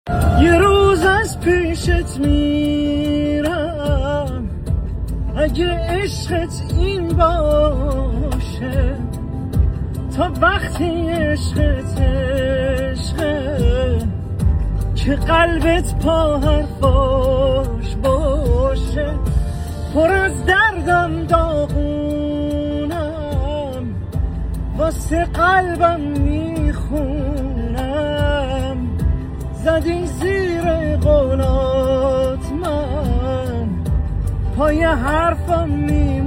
یه روز از پیشت میرم اگه عشقت این باشه، تا وقتی عشقت عشقه که قلبت پا حرفاش باشه. پر از دردم داغونم، واسه قلبم میخونم، زدی زیر قولات من پای حرفم میمونم.